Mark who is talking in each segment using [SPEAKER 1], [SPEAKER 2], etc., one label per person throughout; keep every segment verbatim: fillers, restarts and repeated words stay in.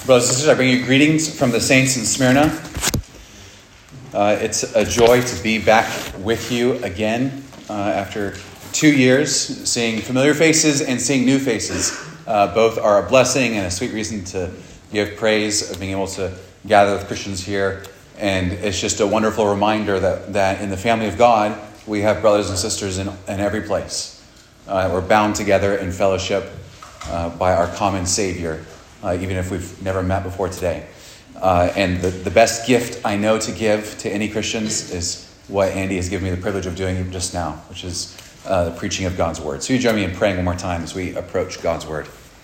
[SPEAKER 1] Brothers and sisters, I bring you greetings from the saints in Smyrna. Uh, it's a joy to be back with you again uh, after two years, seeing familiar faces and seeing new faces. Uh, both are a blessing and a sweet reason to give praise of being able to gather with Christians here. And it's just a wonderful reminder that, that in the family of God, we have brothers and sisters in, in every place. Uh, we're bound together in fellowship uh, by our common Savior. Uh, even if we've never met before today. Uh, and the, the best gift I know to give to any Christians is what Andy has given me the privilege of doing just now, which is uh, the preaching of God's Word. So you join me in praying one more time as we approach God's Word.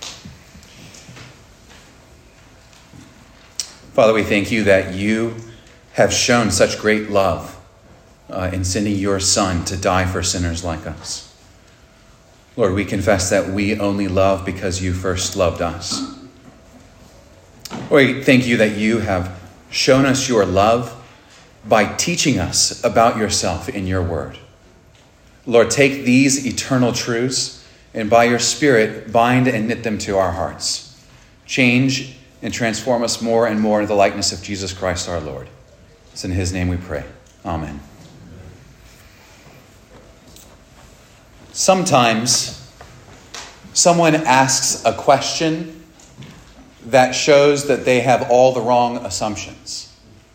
[SPEAKER 1] Father, we thank you that you have shown such great love uh, in sending your Son to die for sinners like us. Lord, we confess that we only love because you first loved us. We thank you that you have shown us your love by teaching us about yourself in your word. Lord, take these eternal truths and by your Spirit bind and knit them to our hearts. Change and transform us more and more into the likeness of Jesus Christ our Lord. It's in his name we pray. Amen. Sometimes someone asks a question that shows that they have all the wrong assumptions.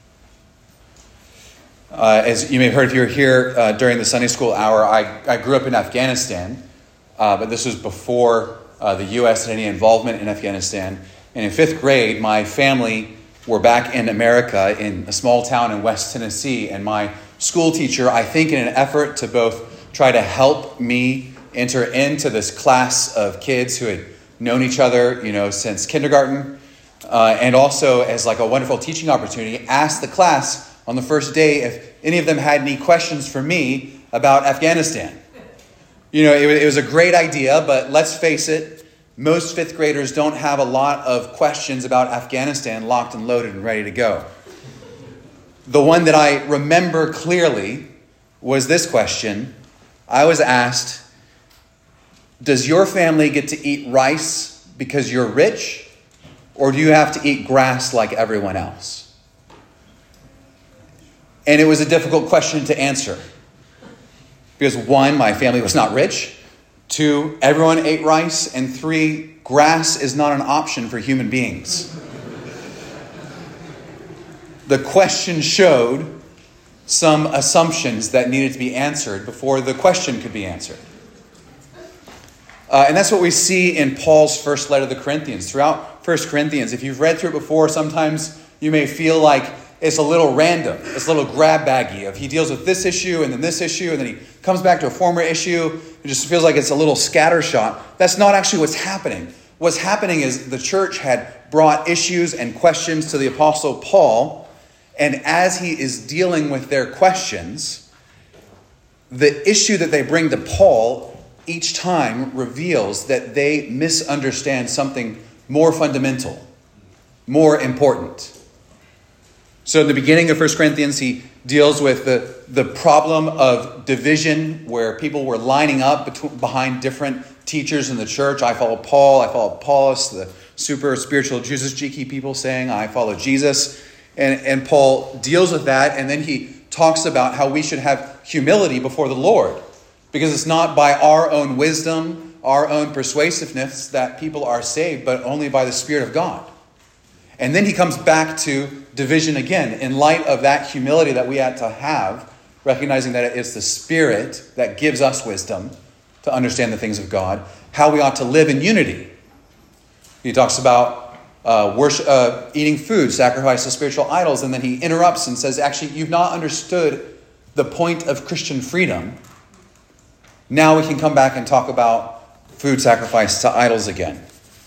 [SPEAKER 1] Uh, as you may have heard if you were here uh, during the Sunday school hour, I, I grew up in Afghanistan, uh, but this was before uh, the U S had any involvement in Afghanistan. And in fifth grade, my family were back in America in a small town in West Tennessee. And my school teacher, I think in an effort to both try to help me enter into this class of kids who had known each other, you know, since kindergarten, uh, and also as like a wonderful teaching opportunity, asked the class on the first day if any of them had any questions for me about Afghanistan. You know, it, it was a great idea, but let's face it, most fifth graders don't have a lot of questions about Afghanistan locked and loaded and ready to go. The one that I remember clearly was this question. I was asked, does your family get to eat rice because you're rich, or do you have to eat grass like everyone else? And it was a difficult question to answer. Because one, my family was not rich. Two, everyone ate rice. And three, grass is not an option for human beings. The question showed some assumptions that needed to be answered before the question could be answered. Uh, and that's what we see in Paul's first letter to the Corinthians. Throughout First Corinthians, if you've read through it before, sometimes you may feel like it's a little random. It's a little grab baggy of he deals with this issue and then this issue and then he comes back to a former issue. It just feels like it's a little scattershot. That's not actually what's happening. What's happening is the church had brought issues and questions to the Apostle Paul, and as he is dealing with their questions, the issue that they bring to Paul each time reveals that they misunderstand something more fundamental, more important. So in the beginning of First Corinthians, he deals with the, the problem of division where people were lining up between, behind different teachers in the church. I follow Paul, I follow Apollos, the super spiritual Jesus geeky people saying, I follow Jesus. And, and Paul deals with that, and then he talks about how we should have humility before the Lord. Because it's not by our own wisdom, our own persuasiveness that people are saved, but only by the Spirit of God. And then he comes back to division again in light of that humility that we had to have, recognizing that it's the Spirit that gives us wisdom to understand the things of God, how we ought to live in unity. He talks about uh, worship, uh, eating food, sacrifice to spiritual idols, and then he interrupts and says, actually, you've not understood the point of Christian freedom. Now we can come back and talk about food sacrifice to idols again.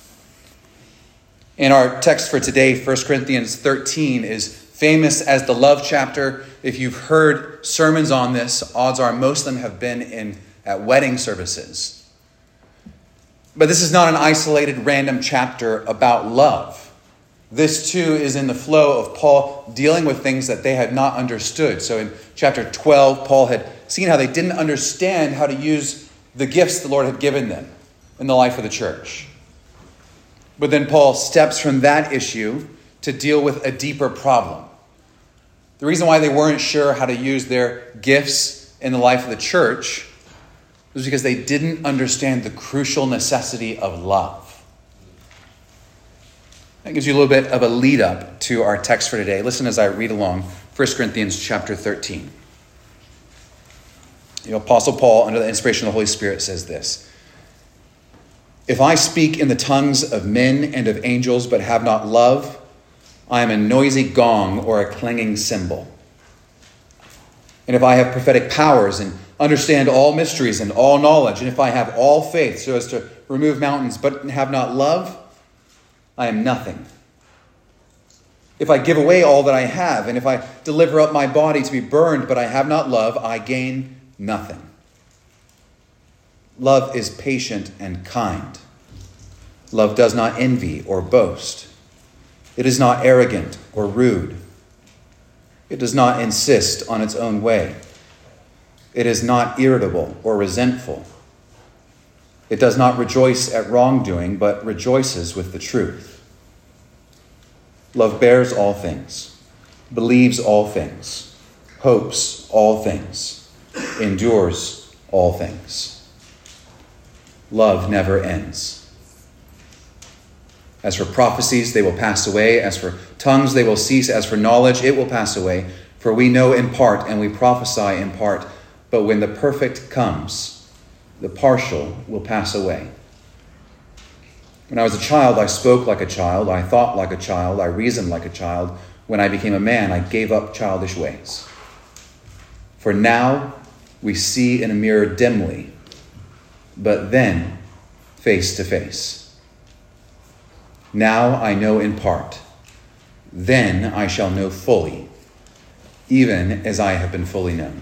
[SPEAKER 1] In our text for today, First Corinthians thirteen is famous as the love chapter. If you've heard sermons on this, odds are most of them have been in at wedding services. But this is not an isolated random chapter about love. This too is in the flow of Paul dealing with things that they had not understood. So in chapter twelve, Paul had seen how they didn't understand how to use the gifts the Lord had given them in the life of the church. But then Paul steps from that issue to deal with a deeper problem. The reason why they weren't sure how to use their gifts in the life of the church was because they didn't understand the crucial necessity of love. That gives you a little bit of a lead up to our text for today. Listen as I read along First Corinthians chapter thirteen. The Apostle Paul, under the inspiration of the Holy Spirit, says this: "If I speak in the tongues of men and of angels, but have not love, I am a noisy gong or a clanging cymbal. And if I have prophetic powers and understand all mysteries and all knowledge, and if I have all faith so as to remove mountains, but have not love, I am nothing. If I give away all that I have, and if I deliver up my body to be burned, but I have not love, I gain nothing. Love is patient and kind. Love does not envy or boast. It is not arrogant or rude. It does not insist on its own way. It is not irritable or resentful. It does not rejoice at wrongdoing, but rejoices with the truth. Love bears all things, believes all things, hopes all things, endures all things. Love never ends. As for prophecies, they will pass away. As for tongues, they will cease. As for knowledge, it will pass away. For we know in part and we prophesy in part. But when the perfect comes, the partial will pass away. When I was a child, I spoke like a child. I thought like a child. I reasoned like a child. When I became a man, I gave up childish ways. For now we see in a mirror dimly, but then face to face. Now I know in part. Then I shall know fully, even as I have been fully known.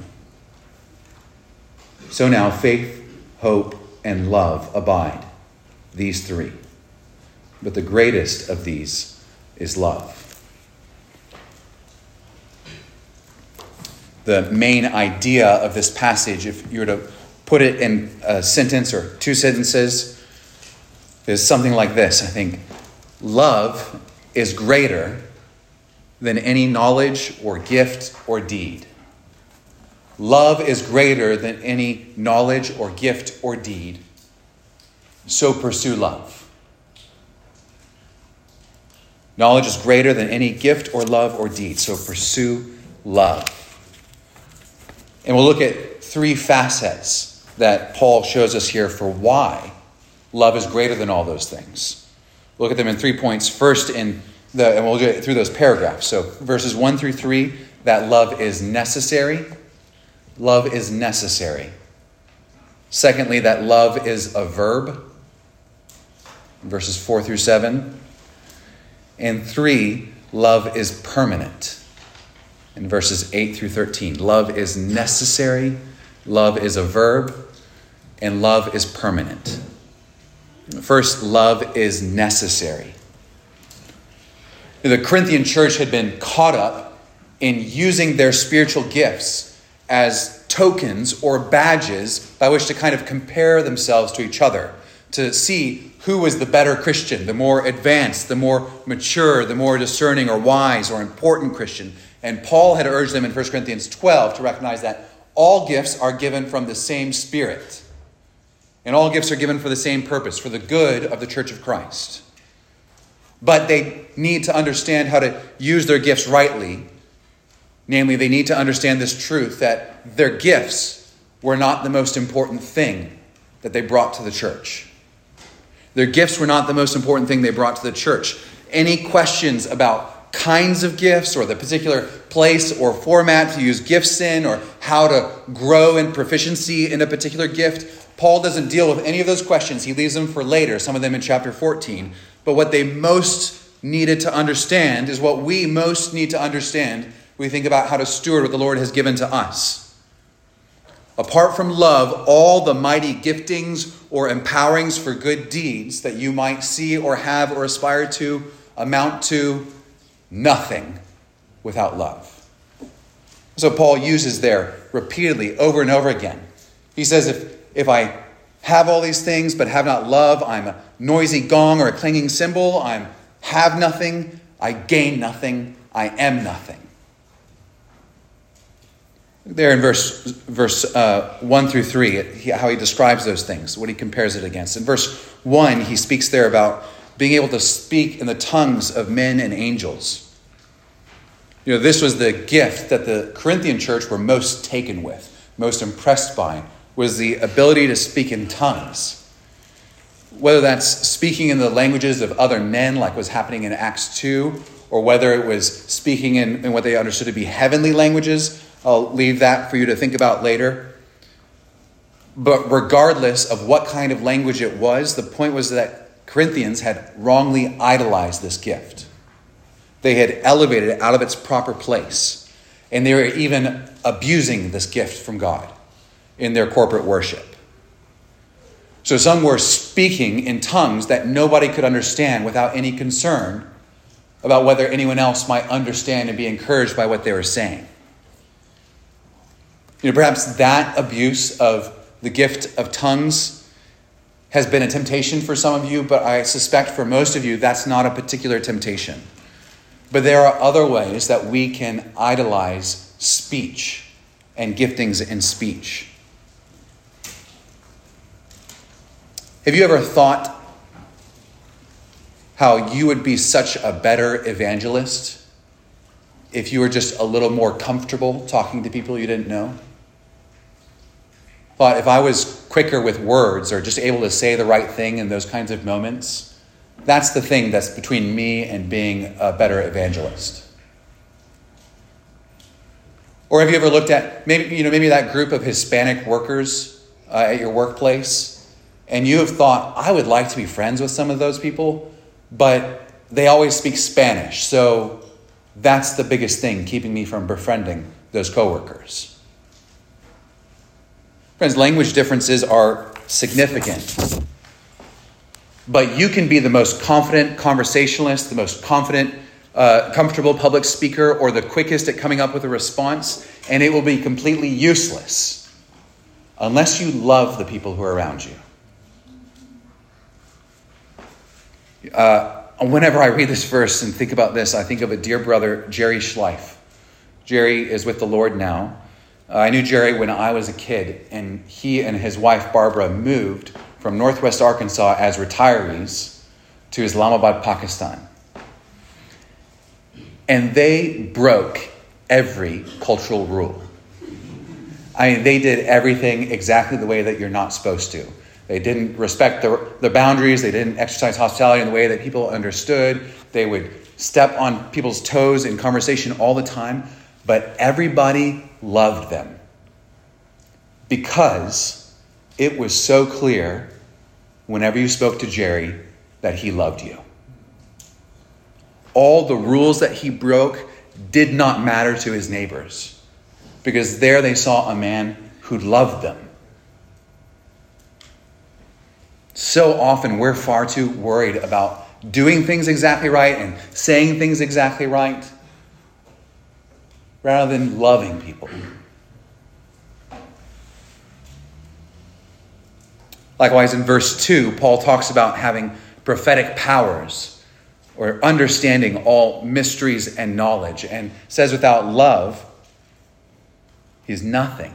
[SPEAKER 1] So now faith, hope, and love abide, these three. But the greatest of these is love." The main idea of this passage, if you were to put it in a sentence or two sentences, is something like this, I think. Love is greater than any knowledge or gift or deed. Love is greater than any knowledge or gift or deed. So pursue love. Knowledge is greater than any gift or love or deed. So pursue love. And we'll look at three facets that Paul shows us here for why love is greater than all those things. We'll look at them in three points. First, in the, and we'll get through those paragraphs. So verses one through three, that love is necessary. Love is necessary. Secondly, that love is a verb. Verses four through seven. And three, love is permanent. In verses eight through thirteen. Love is necessary. Love is a verb. And love is permanent. First, love is necessary. The Corinthian church had been caught up in using their spiritual gifts as tokens or badges by which to kind of compare themselves to each other, to see who was the better Christian, the more advanced, the more mature, the more discerning or wise or important Christian. And Paul had urged them in First Corinthians twelve to recognize that all gifts are given from the same Spirit. And all gifts are given for the same purpose, for the good of the Church of Christ. But they need to understand how to use their gifts rightly. Namely, they need to understand this truth that their gifts were not the most important thing that they brought to the church. Their gifts were not the most important thing they brought to the church. Any questions about kinds of gifts or the particular place or format to use gifts in or how to grow in proficiency in a particular gift, Paul doesn't deal with any of those questions. He leaves them for later, some of them in chapter fourteen. But what they most needed to understand is what we most need to understand when we think about how to steward what the Lord has given to us. Apart from love, all the mighty giftings or empowerings for good deeds that you might see or have or aspire to amount to nothing without love. So Paul uses there repeatedly over and over again. He says, if, if I have all these things but have not love, I'm a noisy gong or a clanging cymbal. I have nothing, I gain nothing, I am nothing. There in verse verse uh, one through three, how he describes those things, what he compares it against. In verse one, he speaks there about being able to speak in the tongues of men and angels. You know, this was the gift that the Corinthian church were most taken with, most impressed by, was the ability to speak in tongues. Whether that's speaking in the languages of other men, like was happening in Acts two, or whether it was speaking in, in what they understood to be heavenly languages. I'll leave that for you to think about later. But regardless of what kind of language it was, the point was that Corinthians had wrongly idolized this gift. They had elevated it out of its proper place. And they were even abusing this gift from God in their corporate worship. So some were speaking in tongues that nobody could understand without any concern about whether anyone else might understand and be encouraged by what they were saying. You know, perhaps that abuse of the gift of tongues has been a temptation for some of you, but I suspect for most of you, that's not a particular temptation. But there are other ways that we can idolize speech and giftings in speech. Have you ever thought how you would be such a better evangelist if you were just a little more comfortable talking to people you didn't know? Thought if I was quicker with words or just able to say the right thing in those kinds of moments, that's the thing that's between me and being a better evangelist. Or have you ever looked at maybe you know maybe that group of Hispanic workers uh, at your workplace, and you have thought, I would like to be friends with some of those people, but they always speak Spanish, so that's the biggest thing keeping me from befriending those coworkers. Friends, language differences are significant. But you can be the most confident conversationalist, the most confident, uh, comfortable public speaker, or the quickest at coming up with a response, and it will be completely useless unless you love the people who are around you. Uh, whenever I read this verse and think about this, I think of a dear brother, Jerry Schleif. Jerry is with the Lord now. Uh, I knew Jerry when I was a kid, and he and his wife, Barbara, moved from Northwest Arkansas as retirees to Islamabad, Pakistan. And they broke every cultural rule. I mean, they did everything exactly the way that you're not supposed to. They didn't respect the, the boundaries. They didn't exercise hospitality in the way that people understood. They would step on people's toes in conversation all the time. But everybody loved them because it was so clear whenever you spoke to Jerry that he loved you. All the rules that he broke did not matter to his neighbors because there they saw a man who loved them. So often we're far too worried about doing things exactly right and saying things exactly right rather than loving people. Likewise, in verse two, Paul talks about having prophetic powers or understanding all mysteries and knowledge, and says without love, he's nothing.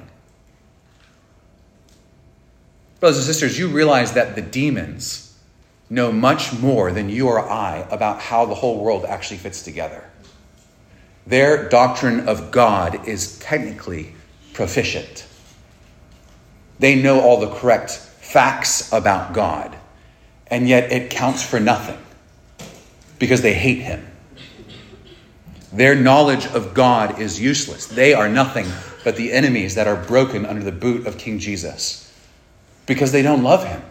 [SPEAKER 1] Brothers and sisters, you realize that the demons know much more than you or I about how the whole world actually fits together. Their doctrine of God is technically proficient. They know all the correct facts about God, and yet it counts for nothing because they hate him. Their knowledge of God is useless. They are nothing but the enemies that are broken under the boot of King Jesus because they don't love him.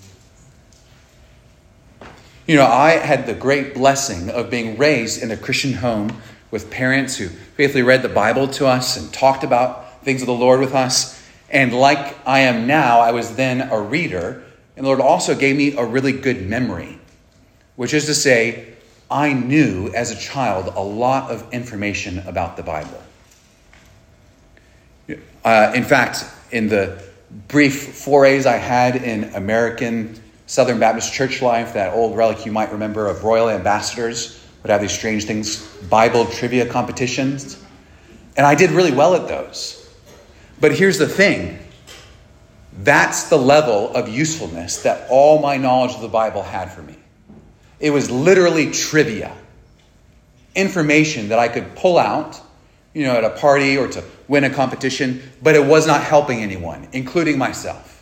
[SPEAKER 1] You know, I had the great blessing of being raised in a Christian home with parents who faithfully read the Bible to us and talked about things of the Lord with us. And like I am now, I was then a reader. And the Lord also gave me a really good memory, which is to say, I knew as a child a lot of information about the Bible. Uh, in fact, in the brief forays I had in American Southern Baptist church life, that old relic you might remember of royal ambassadors would have these strange things, Bible trivia competitions. And I did really well at those. But here's the thing. That's the level of usefulness that all my knowledge of the Bible had for me. It was literally trivia. Information that I could pull out, you know, at a party or to win a competition, but it was not helping anyone, including myself.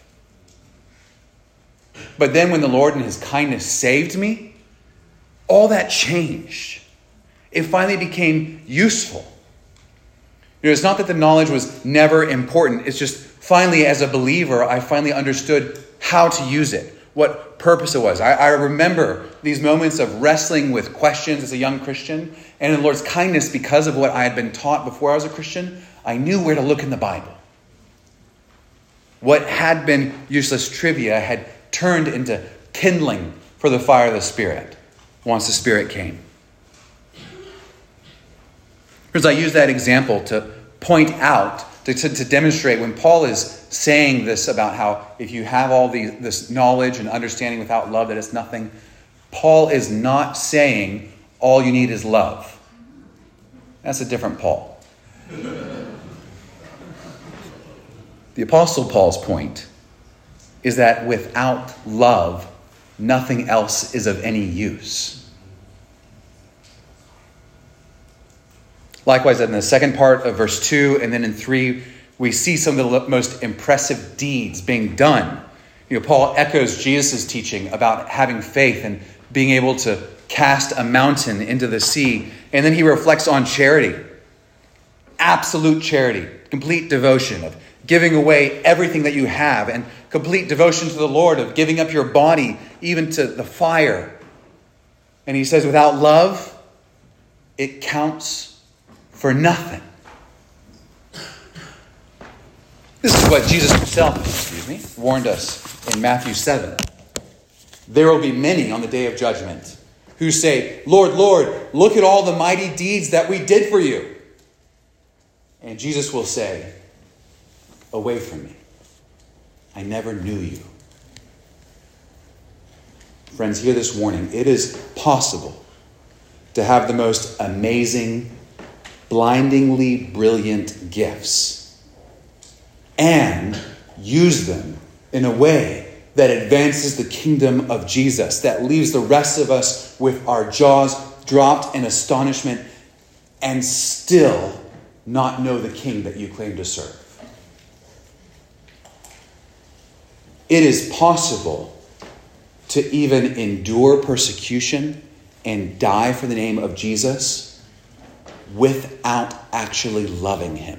[SPEAKER 1] But then when the Lord in his kindness saved me, all that changed. It finally became useful. You know, it's not that the knowledge was never important. It's just finally, as a believer, I finally understood how to use it, what purpose it was. I, I remember these moments of wrestling with questions as a young Christian. And in the Lord's kindness, because of what I had been taught before I was a Christian, I knew where to look in the Bible. What had been useless trivia had turned into kindling for the fire of the Spirit once the Spirit came. Because I use that example to point out, to, to, to demonstrate when Paul is saying this about how if you have all the, this knowledge and understanding without love, that it's nothing. Paul is not saying all you need is love. That's a different Paul. The Apostle Paul's point is that without love, nothing else is of any use. Likewise, in the second part of verse two and then in three, we see some of the most impressive deeds being done. You know, Paul echoes Jesus' teaching about having faith and being able to cast a mountain into the sea. And then he reflects on charity. Absolute charity, complete devotion of giving away everything that you have, and complete devotion to the Lord of giving up your body even to the fire. And he says, without love, it counts for nothing. This is what Jesus himself, excuse me, warned us in Matthew seven. There will be many on the day of judgment who say, Lord, Lord, look at all the mighty deeds that we did for you. And Jesus will say, away from me. I never knew you. Friends, hear this warning. It is possible to have the most amazing, blindingly brilliant gifts and use them in a way that advances the kingdom of Jesus, that leaves the rest of us with our jaws dropped in astonishment and still not know the King that you claim to serve. It is possible to even endure persecution and die for the name of Jesus without actually loving him.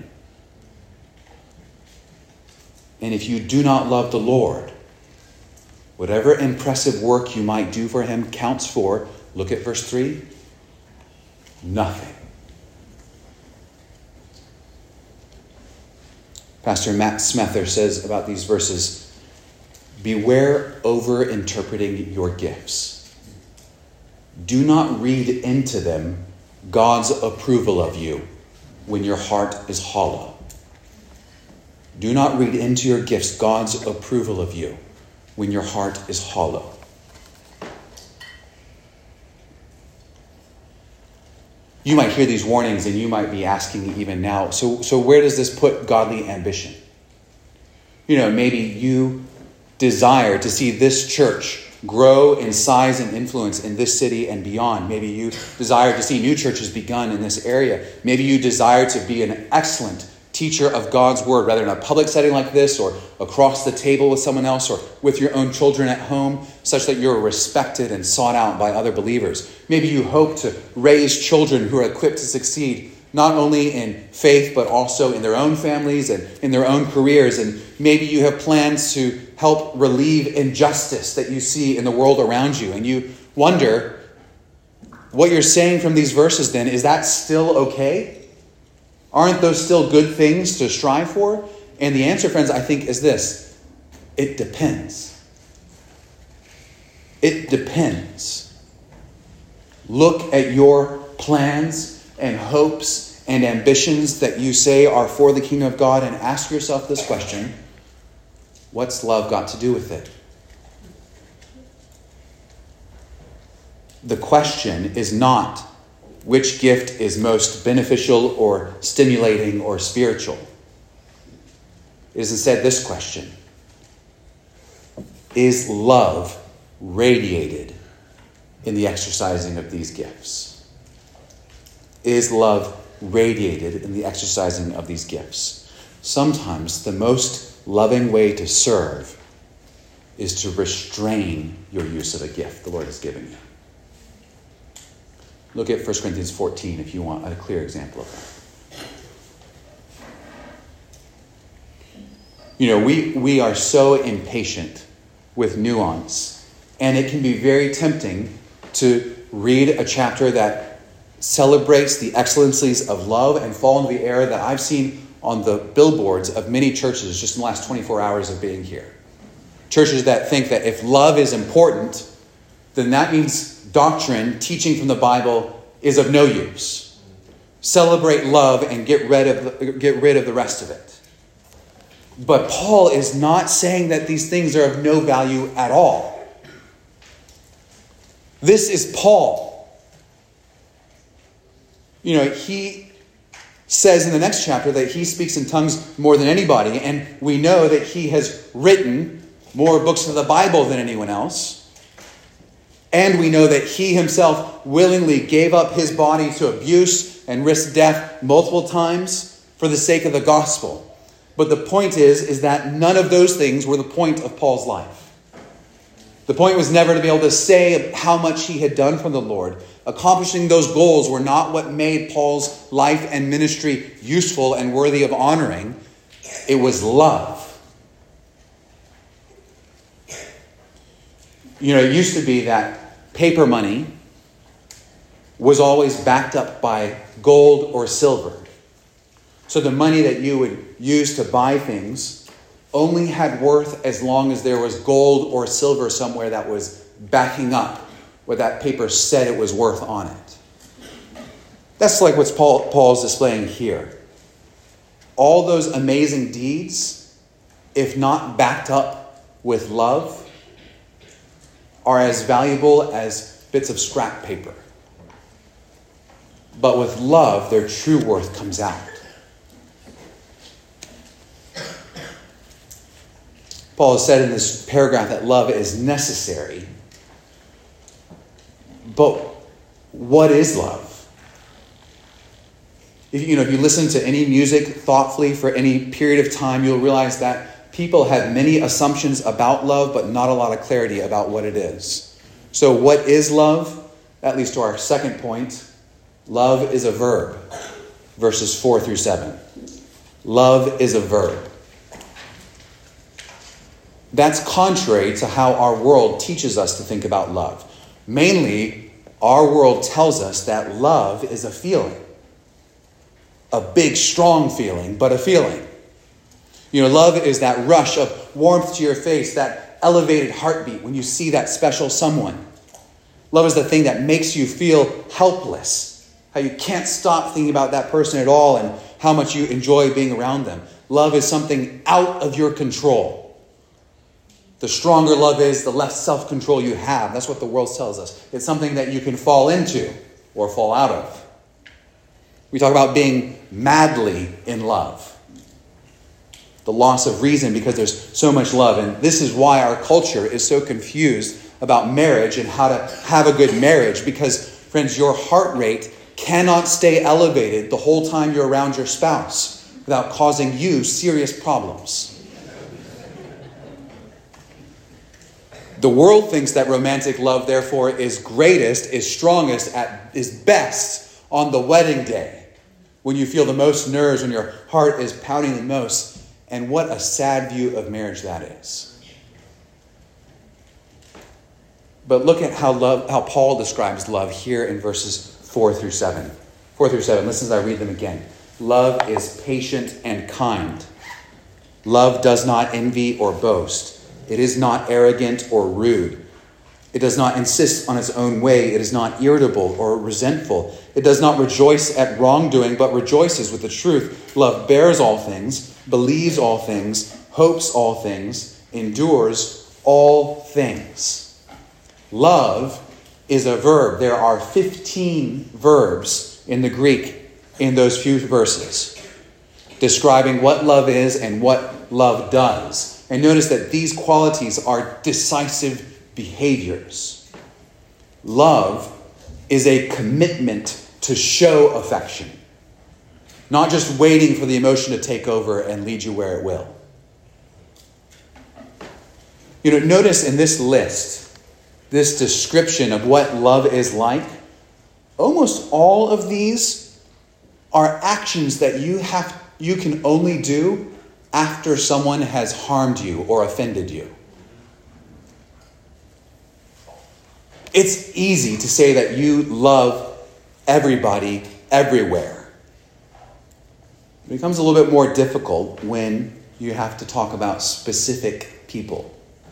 [SPEAKER 1] And if you do not love the Lord, whatever impressive work you might do for him counts for, look at verse three, nothing. Pastor Matt Smether says about these verses, beware over-interpreting your gifts. Do not read into them God's approval of you when your heart is hollow. Do not read into your gifts God's approval of you when your heart is hollow. You might hear these warnings and you might be asking even now, so, so where does this put godly ambition? You know, maybe you desire to see this church grow in size and influence in this city and beyond. Maybe you desire to see new churches begun in this area. Maybe you desire to be an excellent teacher of God's word, whether in a public setting like this or across the table with someone else or with your own children at home, such that you're respected and sought out by other believers. Maybe you hope to raise children who are equipped to succeed not only in faith, but also in their own families and in their own careers. And maybe you have plans to help relieve injustice that you see in the world around you. And you wonder, what you're saying from these verses then, is that still okay? Aren't those still good things to strive for? And the answer, friends, I think is this. It depends. It depends. Look at your plans and hopes and ambitions that you say are for the kingdom of God and ask yourself this question. What's love got to do with it? The question is not which gift is most beneficial or stimulating or spiritual. It is instead this question: is love radiated in the exercising of these gifts? Is love radiated in the exercising of these gifts? Sometimes the most loving way to serve is to restrain your use of a gift the Lord has given you. Look at First Corinthians fourteen if you want a clear example of that. You know, we, we are so impatient with nuance, and it can be very tempting to read a chapter that celebrates the excellencies of love and fall into the error that I've seen on the billboards of many churches just in the last twenty-four hours of being here. Churches that think that if love is important, then that means doctrine, teaching from the Bible, is of no use. Celebrate love and get rid of the, get rid of the rest of it. But Paul is not saying that these things are of no value at all. This is Paul. You know, he says in the next chapter that he speaks in tongues more than anybody, and we know that he has written more books of the Bible than anyone else. And we know that he himself willingly gave up his body to abuse and risked death multiple times for the sake of the gospel. But the point is, is that none of those things were the point of Paul's life. The point was never to be able to say how much he had done for the Lord. Accomplishing those goals were not what made Paul's life and ministry useful and worthy of honoring. It was love. You know, it used to be that paper money was always backed up by gold or silver. So the money that you would use to buy things only had worth as long as there was gold or silver somewhere that was backing up what that paper said it was worth on it. That's like what Paul Paul's displaying here. All those amazing deeds, if not backed up with love, are as valuable as bits of scrap paper. But with love, their true worth comes out. Paul has said in this paragraph that love is necessary. But what is love? If you know, if you listen to any music thoughtfully for any period of time, you'll realize that people have many assumptions about love, but not a lot of clarity about what it is. So what is love? That leads to our second point. Love is a verb. Verses four through seven. Love is a verb. That's contrary to how our world teaches us to think about love. Mainly, our world tells us that love is a feeling. A big, strong feeling, but a feeling. You know, love is that rush of warmth to your face, that elevated heartbeat when you see that special someone. Love is the thing that makes you feel helpless. How you can't stop thinking about that person at all and how much you enjoy being around them. Love is something out of your control. The stronger love is, the less self-control you have. That's what the world tells us. It's something that you can fall into or fall out of. We talk about being madly in love. The loss of reason because there's so much love. And this is why our culture is so confused about marriage and how to have a good marriage. Because, friends, your heart rate cannot stay elevated the whole time you're around your spouse without causing you serious problems. The world thinks that romantic love, therefore, is greatest, is strongest, at, is best on the wedding day. When you feel the most nerves, when your heart is pounding the most. And what a sad view of marriage that is. But look at how love, how Paul describes love here in verses four through seven. Four through seven. Listen as I read them again. Love is patient and kind. Love does not envy or boast. It is not arrogant or rude. It does not insist on its own way. It is not irritable or resentful. It does not rejoice at wrongdoing, but rejoices with the truth. Love bears all things, believes all things, hopes all things, endures all things. Love is a verb. There are fifteen verbs in the Greek in those few verses describing what love is and what love does. And notice that these qualities are decisive behaviors. Love is a commitment to show affection, not just waiting for the emotion to take over and lead you where it will. You know, notice in this list, this description of what love is like, almost all of these are actions that you have you can only do after someone has harmed you or offended you. It's easy to say that you love everybody everywhere. It becomes a little bit more difficult when you have to talk about specific people.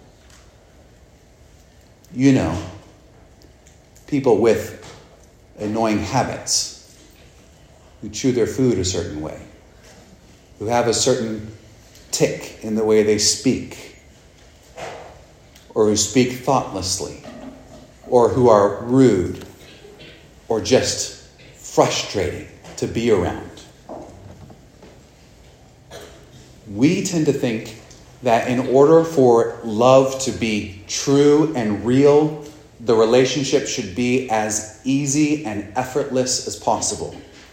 [SPEAKER 1] You know, people with annoying habits, who chew their food a certain way, who have a certain tick in the way they speak, or who speak thoughtlessly, or who are rude, or just frustrating to be around. We tend to think that in order for love to be true and real, the relationship should be as easy and effortless as possible.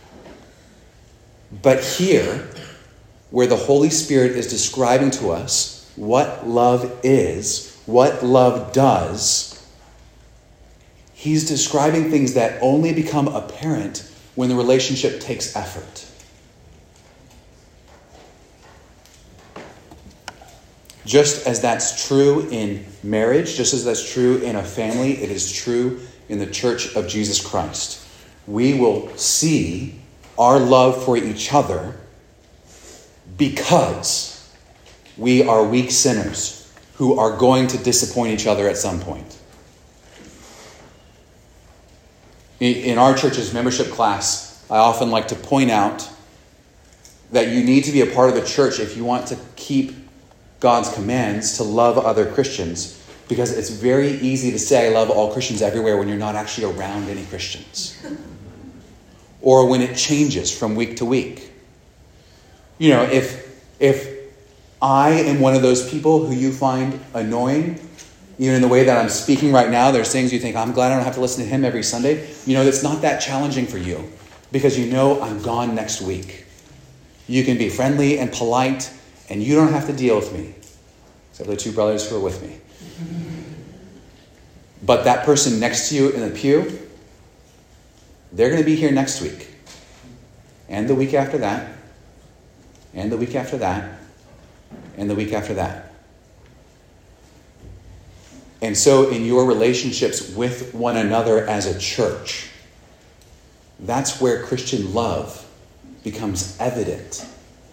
[SPEAKER 1] But here, where the Holy Spirit is describing to us what love is, what love does, he's describing things that only become apparent when the relationship takes effort. Just as that's true in marriage, just as that's true in a family, it is true in the Church of Jesus Christ. We will see our love for each other because we are weak sinners who are going to disappoint each other at some point. In our church's membership class, I often like to point out that you need to be a part of the church if you want to keep God's commands to love other Christians, because it's very easy to say I love all Christians everywhere when you're not actually around any Christians. Or when it changes from week to week. You know, if if I am one of those people who you find annoying, even in the way that I'm speaking right now, there's things you think, I'm glad I don't have to listen to him every Sunday. You know, it's not that challenging for you because you know I'm gone next week. You can be friendly and polite and you don't have to deal with me. Except the two brothers who are with me. But that person next to you in the pew, they're going to be here next week. And the week after that. And the week after that. And the week after that. And so in your relationships with one another as a church, that's where Christian love becomes evident.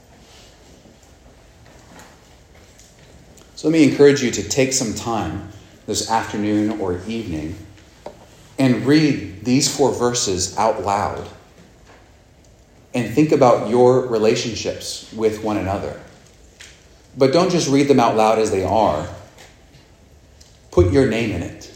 [SPEAKER 1] So let me encourage you to take some time this afternoon or evening and read these four verses out loud and think about your relationships with one another. But don't just read them out loud as they are. Put your name in it.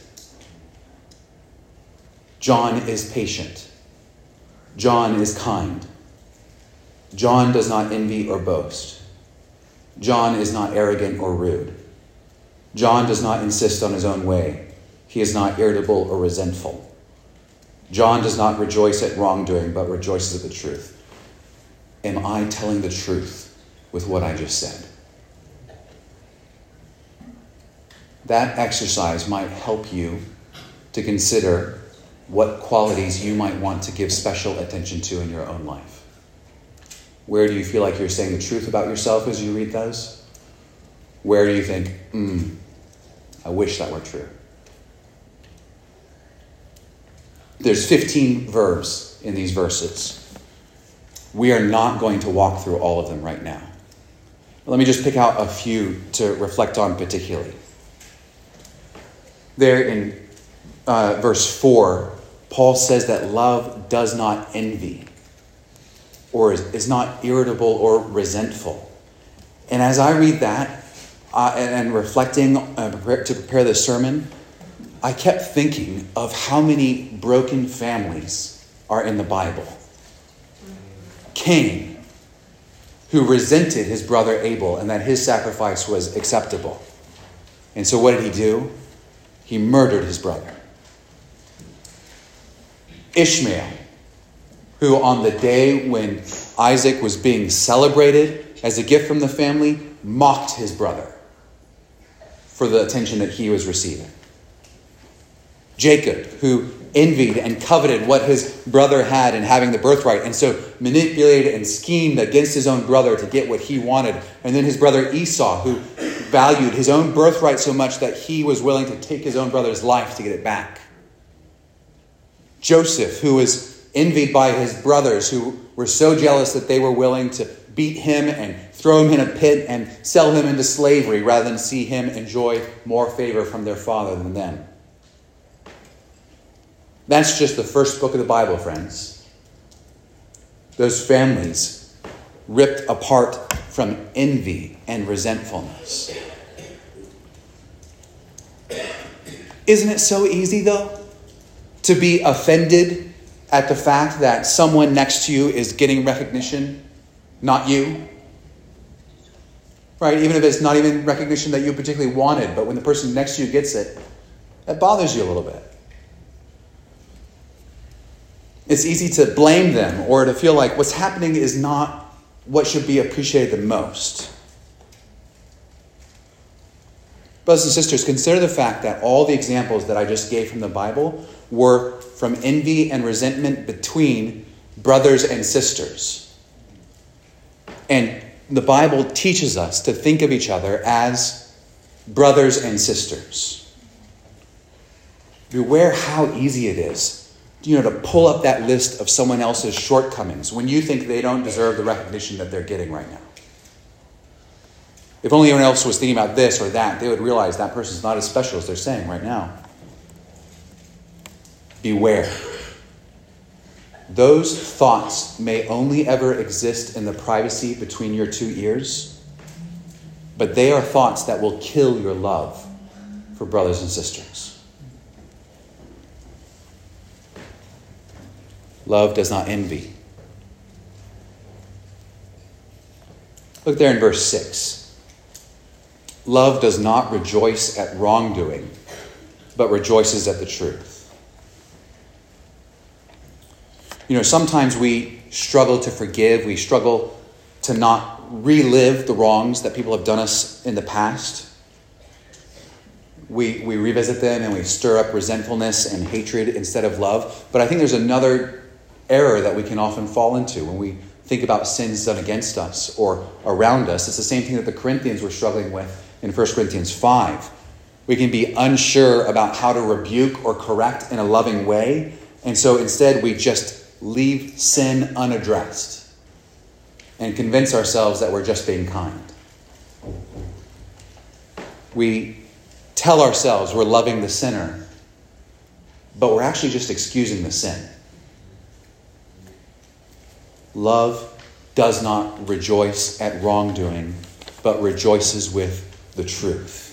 [SPEAKER 1] John is patient. John is kind. John does not envy or boast. John is not arrogant or rude. John does not insist on his own way. He is not irritable or resentful. John does not rejoice at wrongdoing, but rejoices at the truth. Am I telling the truth with what I just said? That exercise might help you to consider what qualities you might want to give special attention to in your own life. Where do you feel like you're saying the truth about yourself as you read those? Where do you think, hmm, I wish that were true? There's fifteen verbs in these verses. We are not going to walk through all of them right now. Let me just pick out a few to reflect on particularly. There in uh, verse four, Paul says that love does not envy or is, is not irritable or resentful. And as I read that, uh, and, and reflecting uh, prepare, to prepare this sermon, I kept thinking of how many broken families are in the Bible. Cain, who resented his brother Abel and that his sacrifice was acceptable. And so what did he do? He murdered his brother. Ishmael, who on the day when Isaac was being celebrated as a gift from the family, mocked his brother for the attention that he was receiving. Jacob, who envied and coveted what his brother had in having the birthright, and so manipulated and schemed against his own brother to get what he wanted. And then his brother Esau, who valued his own birthright so much that he was willing to take his own brother's life to get it back. Joseph, who was envied by his brothers, who were so jealous that they were willing to beat him and throw him in a pit and sell him into slavery rather than see him enjoy more favor from their father than them. That's just the first book of the Bible, friends. Those families ripped apart from envy and resentfulness. Isn't it so easy, though, to be offended at the fact that someone next to you is getting recognition, not you? Right? Even if it's not even recognition that you particularly wanted, but when the person next to you gets it, that bothers you a little bit. It's easy to blame them or to feel like what's happening is not what should be appreciated the most. Brothers and sisters, consider the fact that all the examples that I just gave from the Bible were from envy and resentment between brothers and sisters. And the Bible teaches us to think of each other as brothers and sisters. Beware how easy it is, you know, to pull up that list of someone else's shortcomings when you think they don't deserve the recognition that they're getting right now. If only anyone else was thinking about this or that, they would realize that person's not as special as they're saying right now. Beware. Those thoughts may only ever exist in the privacy between your two ears, but they are thoughts that will kill your love for brothers and sisters. Love does not envy. Look there in verse six. Love does not rejoice at wrongdoing, but rejoices at the truth. You know, sometimes we struggle to forgive. We struggle to not relive the wrongs that people have done us in the past. We, we revisit them and we stir up resentfulness and hatred instead of love. But I think there's another error that we can often fall into when we think about sins done against us or around us. It's the same thing that the Corinthians were struggling with in First Corinthians five. We can be unsure about how to rebuke or correct in a loving way. And so instead we just leave sin unaddressed and convince ourselves that we're just being kind. We tell ourselves we're loving the sinner, but we're actually just excusing the sin. Love does not rejoice at wrongdoing, but rejoices with the truth.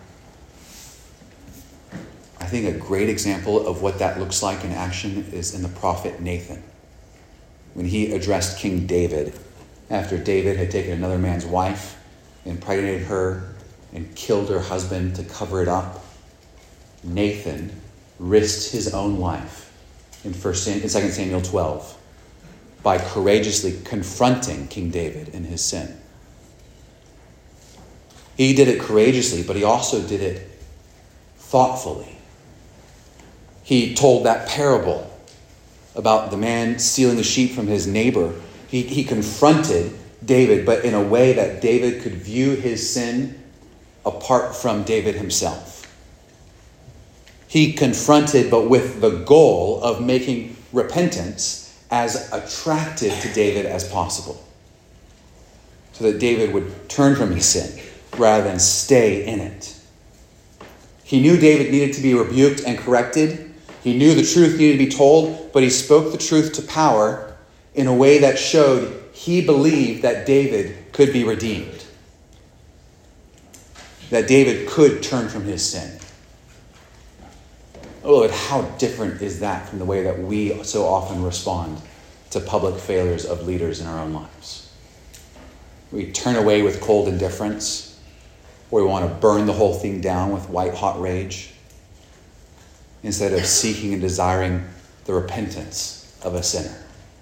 [SPEAKER 1] I think a great example of what that looks like in action is in the prophet Nathan. When he addressed King David after David had taken another man's wife, impregnated her, and killed her husband to cover it up, Nathan risked his own life in First Sam- in Second Samuel twelve by courageously confronting King David in his sin. He did it courageously, but he also did it thoughtfully. He told that parable about the man stealing the sheep from his neighbor. He, he confronted David, but in a way that David could view his sin apart from David himself. He confronted, but with the goal of making repentance as attractive to David as possible, so that David would turn from his sin rather than stay in it. He knew David needed to be rebuked and corrected. He knew the truth needed to be told, but he spoke the truth to power in a way that showed he believed that David could be redeemed. that David could turn from his sin. Oh, Lord, how different is that from the way that we so often respond to public failures of leaders in our own lives? We turn away with cold indifference, or we want to burn the whole thing down with white-hot rage, instead of seeking and desiring the repentance of a sinner.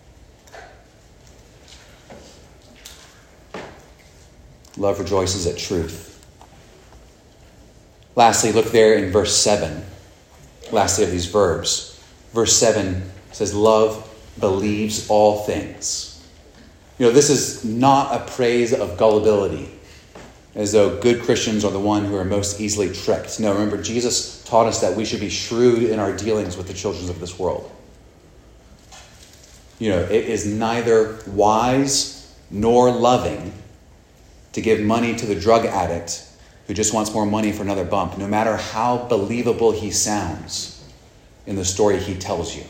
[SPEAKER 1] Love rejoices at truth. Lastly, look there in verse seven. Lastly of these verbs. Verse seven says, love believes all things. You know, this is not a praise of gullibility, as though good Christians are the one who are most easily tricked. No, remember, Jesus taught us that we should be shrewd in our dealings with the children of this world. You know, it is neither wise nor loving to give money to the drug addict who just wants more money for another bump, no matter how believable he sounds in the story he tells you.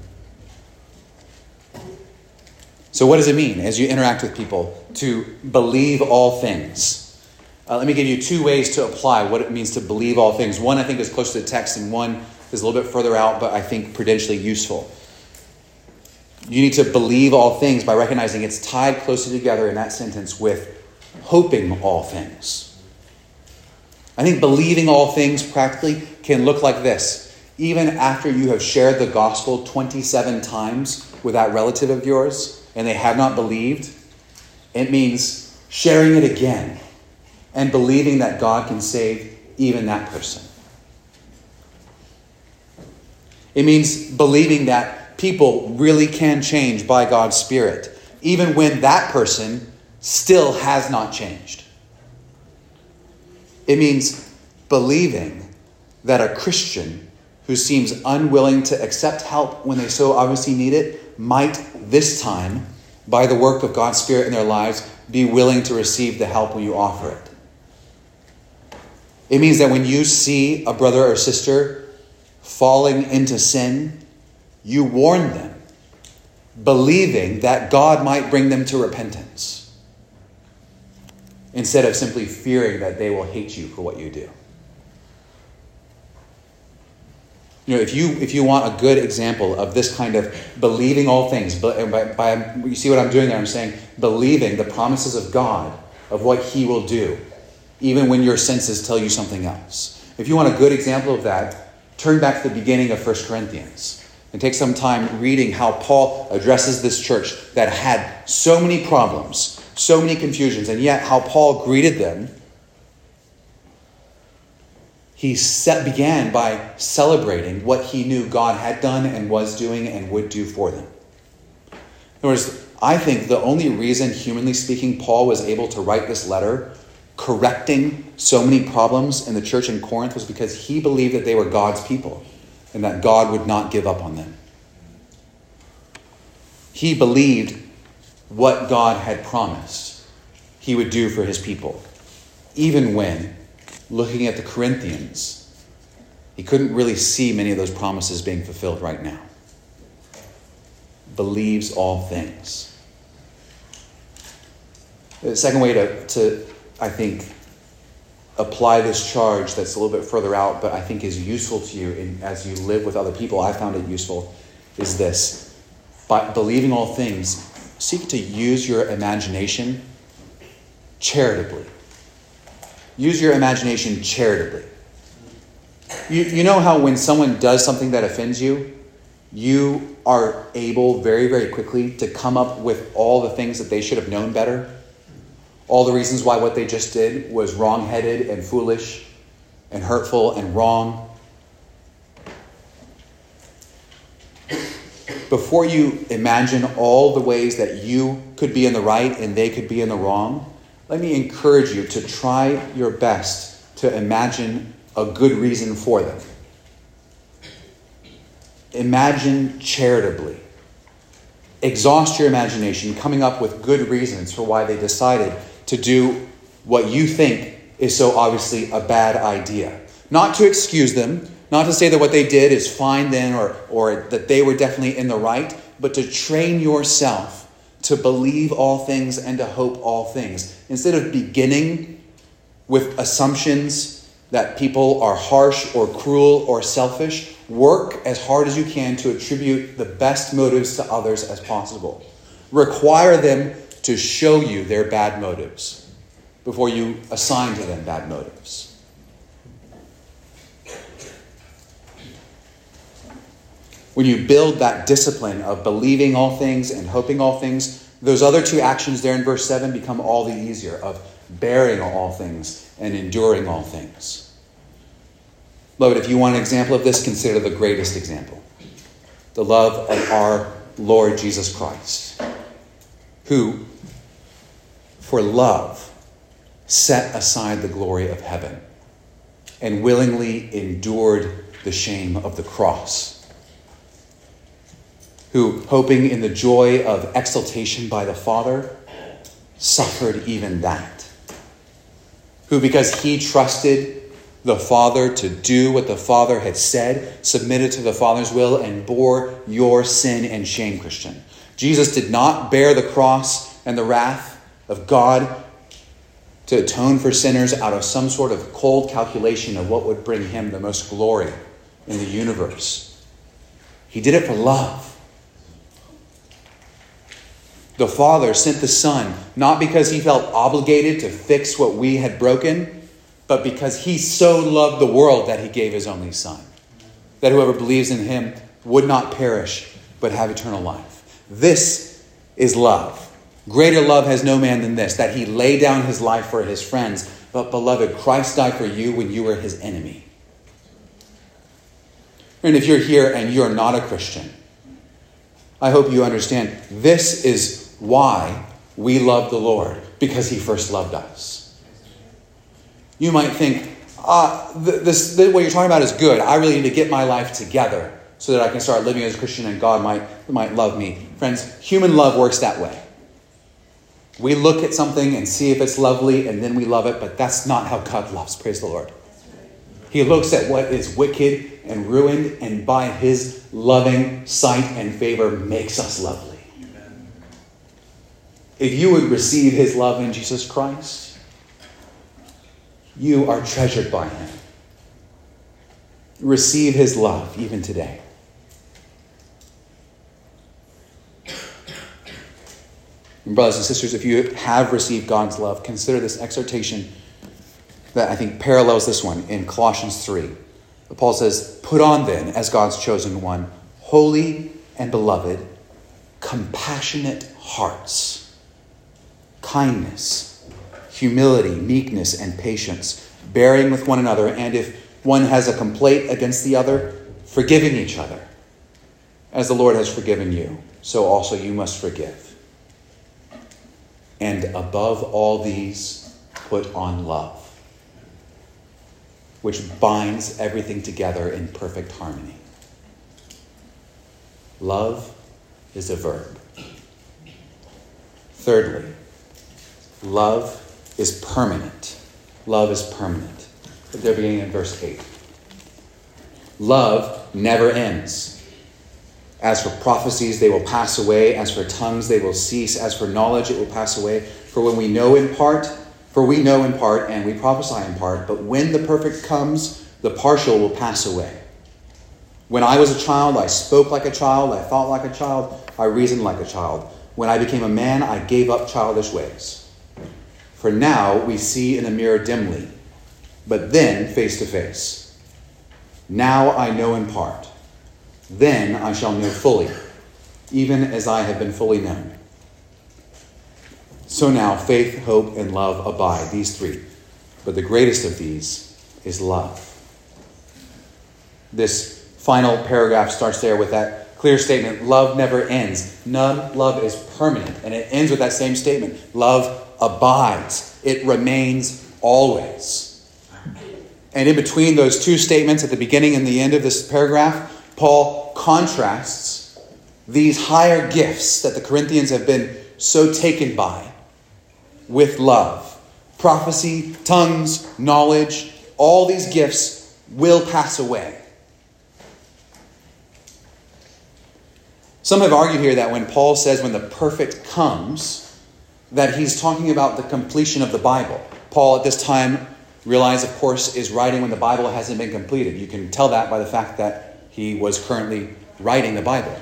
[SPEAKER 1] So what does it mean as you interact with people to believe all things? Uh, let me give you two ways to apply what it means to believe all things. One I think is close to the text, and one is a little bit further out, but I think prudentially useful. You need to believe all things by recognizing it's tied closely together in that sentence with hoping all things. I think believing all things practically can look like this. Even after you have shared the gospel twenty-seven times with that relative of yours and they have not believed, it means sharing it again and believing that God can save even that person. It means believing that people really can change by God's Spirit, even when that person still has not changed. It means believing that a Christian who seems unwilling to accept help when they so obviously need it might this time, by the work of God's Spirit in their lives, be willing to receive the help when you offer it. It means that when you see a brother or sister falling into sin, you warn them, believing that God might bring them to repentance, instead of simply fearing that they will hate you for what you do. You know, if you if you want a good example of this kind of believing all things, by, by, you see what I'm doing there? I'm saying believing the promises of God, of what he will do, even when your senses tell you something else. If you want a good example of that, turn back to the beginning of First Corinthians and take some time reading how Paul addresses this church that had so many problems, so many confusions, and yet how Paul greeted them. He set, began by celebrating what he knew God had done and was doing and would do for them. In other words, I think the only reason, humanly speaking, Paul was able to write this letter correcting so many problems in the church in Corinth was because he believed that they were God's people and that God would not give up on them. He believed what God had promised he would do for his people, even when, looking at the Corinthians, he couldn't really see many of those promises being fulfilled right now. Believes all things. The second way to, to, I think, apply this charge that's a little bit further out, but I think is useful to you in, as you live with other people, I found it useful, is this. By believing all things, seek to use your imagination charitably. Use your imagination charitably. You, you know how when someone does something that offends you, you are able very, very quickly to come up with all the things that they should have known better? All the reasons why what they just did was wrong-headed and foolish and hurtful and wrong. Before you imagine all the ways that you could be in the right and they could be in the wrong, let me encourage you to try your best to imagine a good reason for them. Imagine charitably. Exhaust your imagination, coming up with good reasons for why they decided to do what you think is so obviously a bad idea. Not to excuse them, not to say that what they did is fine then or, or that they were definitely in the right, but to train yourself to believe all things and to hope all things. Instead of beginning with assumptions that people are harsh or cruel or selfish. Work as hard as you can to attribute the best motives to others as possible. Require them to show you their bad motives before you assign to them bad motives. When you build that discipline of believing all things and hoping all things, those other two actions there in verse seven become all the easier, of bearing all things and enduring all things. Beloved, if you want an example of this, consider the greatest example. The love of our Lord Jesus Christ, who, for love, set aside the glory of heaven and willingly endured the shame of the cross. Who, hoping in the joy of exaltation by the Father, suffered even that. Who, because he trusted the Father to do what the Father had said, submitted to the Father's will and bore your sin and shame, Christian. Jesus did not bear the cross and the wrath of God to atone for sinners out of some sort of cold calculation of what would bring him the most glory in the universe. He did it for love. The Father sent the Son, not because he felt obligated to fix what we had broken, but because he so loved the world that he gave his only Son, that whoever believes in him would not perish, but have eternal life. This is love. Greater love has no man than this, that he lay down his life for his friends. But beloved, Christ died for you when you were his enemy. And if you're here and you're not a Christian, I hope you understand this is why we love the Lord, because he first loved us. You might think, ah, this, this what you're talking about is good. I really need to get my life together so that I can start living as a Christian and God might, might love me. Friends, human love works that way. We look at something and see if it's lovely and then we love it, but that's not how God loves, praise the Lord. He looks at what is wicked and ruined, and by his loving sight and favor makes us lovely. If you would receive his love in Jesus Christ, you are treasured by him. Receive his love even today. And brothers and sisters, if you have received God's love, consider this exhortation that I think parallels this one in Colossians three. Paul says, put on then, as God's chosen one, holy and beloved, compassionate hearts, kindness, humility, meekness, and patience, bearing with one another, and if one has a complaint against the other, forgiving each other. As the Lord has forgiven you, so also you must forgive. And above all these, put on love, which binds everything together in perfect harmony. Love is a verb. Thirdly, love is permanent. Love is permanent. At the beginning in verse eight. Love never ends. As for prophecies, they will pass away. As for tongues, they will cease. As for knowledge, it will pass away. For when we know in part, for we know in part, and we prophesy in part, but when the perfect comes, the partial will pass away. When I was a child, I spoke like a child, I thought like a child, I reasoned like a child. When I became a man, I gave up childish ways. For now we see in a mirror dimly, but then face to face. Now I know in part. Then I shall know fully, even as I have been fully known. So now faith, hope, and love abide, these three. But the greatest of these is love. This final paragraph starts there with that clear statement, love never ends. None, love is permanent. And it ends with that same statement, love abides. It remains always. And in between those two statements at the beginning and the end of this paragraph, Paul contrasts these higher gifts that the Corinthians have been so taken by with love. Prophecy, tongues, knowledge, all these gifts will pass away. Some have argued here that when Paul says when the perfect comes, that he's talking about the completion of the Bible. Paul at this time realize, of course, is writing when the Bible hasn't been completed. You can tell that by the fact that he was currently writing the Bible.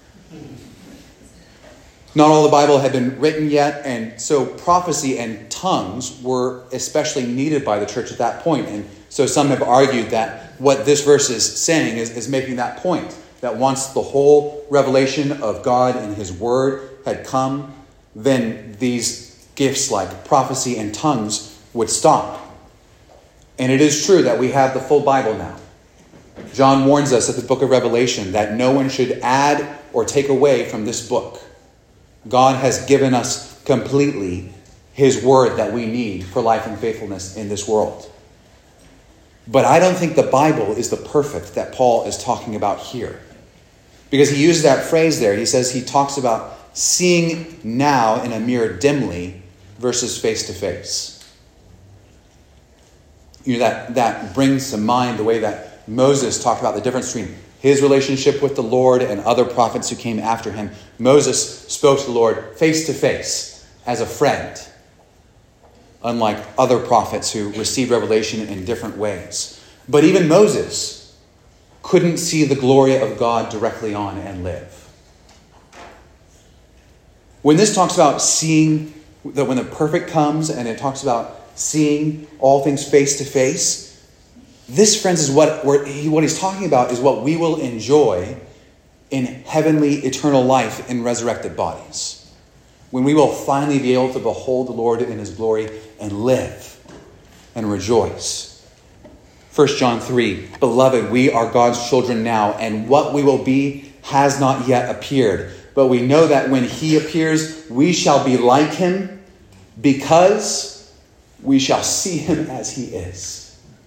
[SPEAKER 1] Not all the Bible had been written yet, and so prophecy and tongues were especially needed by the church at that point. And so some have argued that what this verse is saying is, is making that point, that once the whole revelation of God and his word had come, then these gifts like prophecy and tongues would stop. And it is true that we have the full Bible now. John warns us at the book of Revelation that no one should add or take away from this book. God has given us completely his word that we need for life and faithfulness in this world. But I don't think the Bible is the perfect that Paul is talking about here. Because he uses that phrase there. He says he talks about seeing now in a mirror dimly versus face to face. You know, that, that brings to mind the way that Moses talked about the difference between his relationship with the Lord and other prophets who came after him. Moses spoke to the Lord face to face as a friend, unlike other prophets who received revelation in different ways. But even Moses couldn't see the glory of God directly on and live. When this talks about seeing, that when the perfect comes, and it talks about seeing all things face to face, this, friends, is what, what he's talking about is what we will enjoy in heavenly eternal life in resurrected bodies. When we will finally be able to behold the Lord in his glory and live and rejoice. First John three, beloved, we are God's children now, and what we will be has not yet appeared. But we know that when he appears, we shall be like him, because we shall see him as he is.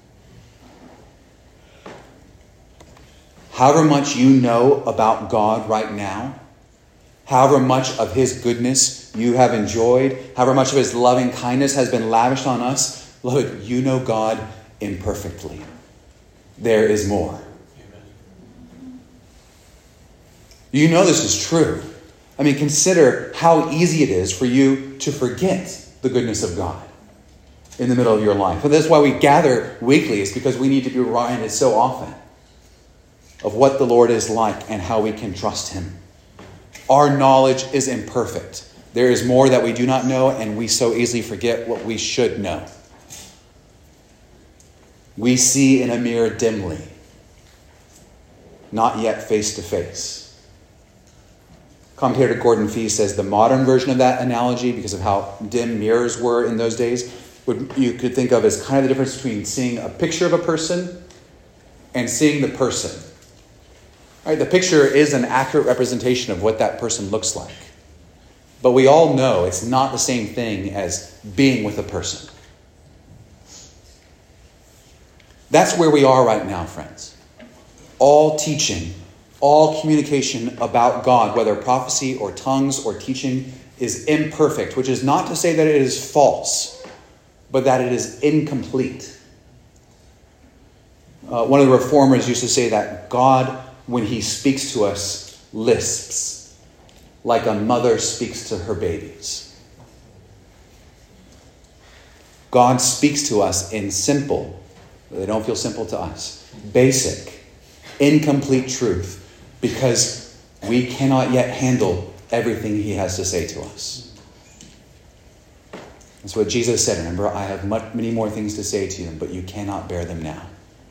[SPEAKER 1] However much you know about God right now, however much of his goodness you have enjoyed, however much of his loving kindness has been lavished on us, beloved, you know God imperfectly. There is more. Amen. You know this is true. I mean, consider how easy it is for you to forget the goodness of God in the middle of your life. And that's why we gather weekly, is because we need to be reminded so often of what the Lord is like and how we can trust him. Our knowledge is imperfect. There is more that we do not know, and we so easily forget what we should know. We see in a mirror dimly, not yet face to face. Commentator Gordon Fee says the modern version of that analogy, because of how dim mirrors were in those days, would you could think of as kind of the difference between seeing a picture of a person and seeing the person. Right, the picture is an accurate representation of what that person looks like. But we all know it's not the same thing as being with a person. That's where we are right now, friends. All teaching, all communication about God, whether prophecy or tongues or teaching, is imperfect, which is not to say that it is false, but that it is incomplete. Uh, one of the reformers used to say that God, when he speaks to us, lisps like a mother speaks to her babies. God speaks to us in simple, they don't feel simple to us, basic, incomplete truth, because we cannot yet handle everything he has to say to us. That's what Jesus said. Remember, I have much, many more things to say to you, but you cannot bear them now.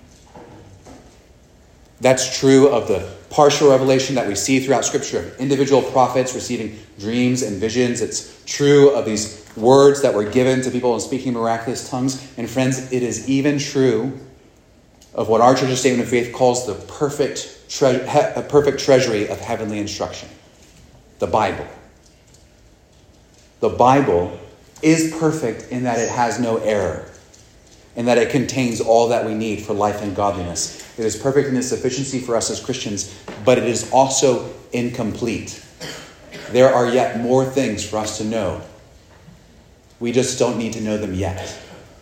[SPEAKER 1] That's true of the partial revelation that we see throughout Scripture of individual prophets receiving dreams and visions. It's true of these words that were given to people in speaking miraculous tongues. And friends, it is even true of what our church's statement of faith calls the perfect, tre- he- perfect treasury of heavenly instruction, the Bible. The Bible is perfect in that it has no error, and that it contains all that we need for life and godliness. It is perfect in its sufficiency for us as Christians, but it is also incomplete. There are yet more things for us to know. We just don't need to know them yet.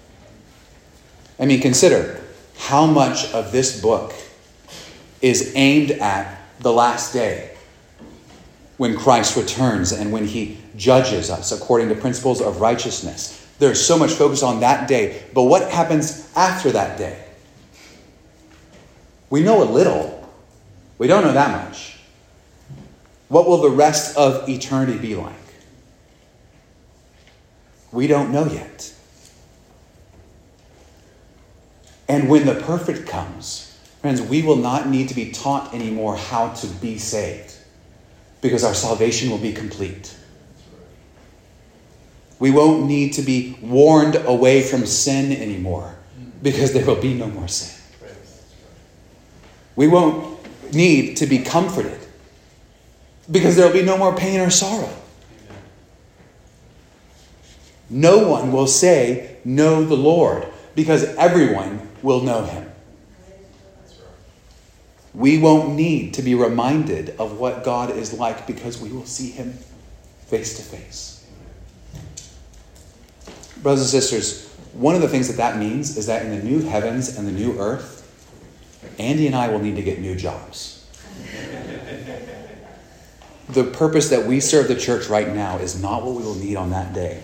[SPEAKER 1] I mean, consider how much of this book is aimed at the last day, when Christ returns and when he judges us according to principles of righteousness. There's so much focus on that day. But what happens after that day? We know a little. We don't know that much. What will the rest of eternity be like? We don't know yet. And when the perfect comes, friends, we will not need to be taught anymore how to be saved, because our salvation will be complete. We won't need to be warned away from sin anymore, because there will be no more sin. We won't need to be comforted, because there will be no more pain or sorrow. No one will say, "Know the Lord," because everyone will know him. We won't need to be reminded of what God is like, because we will see him face to face. Brothers and sisters, one of the things that that means is that in the new heavens and the new earth, Andy and I will need to get new jobs. The purpose that we serve the church right now is not what we will need on that day.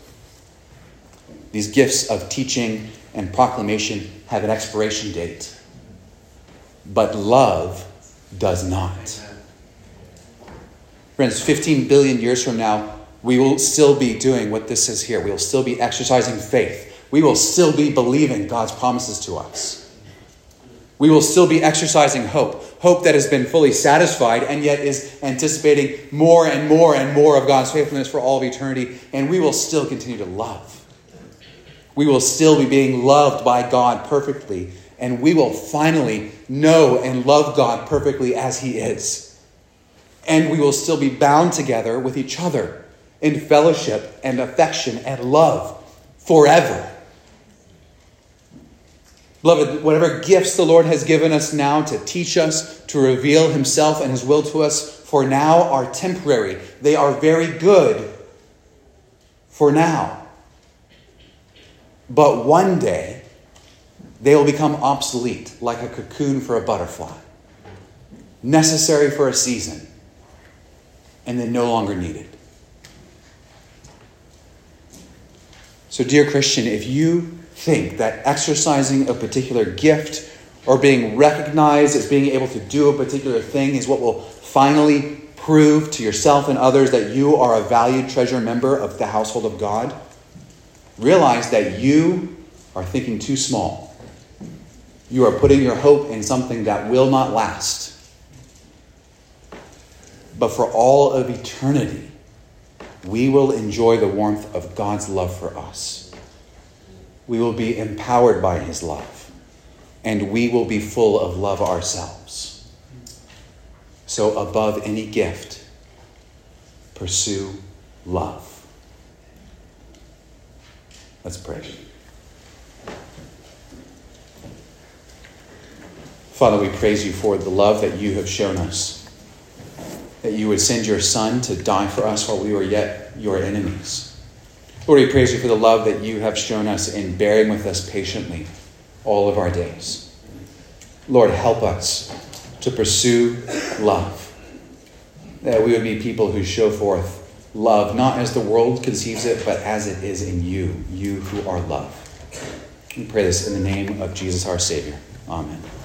[SPEAKER 1] These gifts of teaching and proclamation have an expiration date, but love does not. Friends, fifteen billion years from now, we will still be doing what this says here. We will still be exercising faith. We will still be believing God's promises to us. We will still be exercising hope. Hope that has been fully satisfied and yet is anticipating more and more and more of God's faithfulness for all of eternity. And we will still continue to love. We will still be being loved by God perfectly. And we will finally know and love God perfectly as he is. And we will still be bound together with each other in fellowship and affection and love forever. Beloved, whatever gifts the Lord has given us now to teach us, to reveal himself and his will to us, for now are temporary. They are very good for now. But one day, they will become obsolete, like a cocoon for a butterfly. Necessary for a season, and then no longer needed. So, dear Christian, if you think that exercising a particular gift or being recognized as being able to do a particular thing is what will finally prove to yourself and others that you are a valued treasure member of the household of God, realize that you are thinking too small. You are putting your hope in something that will not last. But for all of eternity, we will enjoy the warmth of God's love for us. We will be empowered by his love, and we will be full of love ourselves. So above any gift, pursue love. Let's pray. Father, we praise you for the love that you have shown us, that you would send your Son to die for us while we were yet your enemies. Lord, we praise you for the love that you have shown us in bearing with us patiently all of our days. Lord, help us to pursue love, that we would be people who show forth love, not as the world conceives it, but as it is in you, you who are love. We pray this in the name of Jesus our Savior. Amen.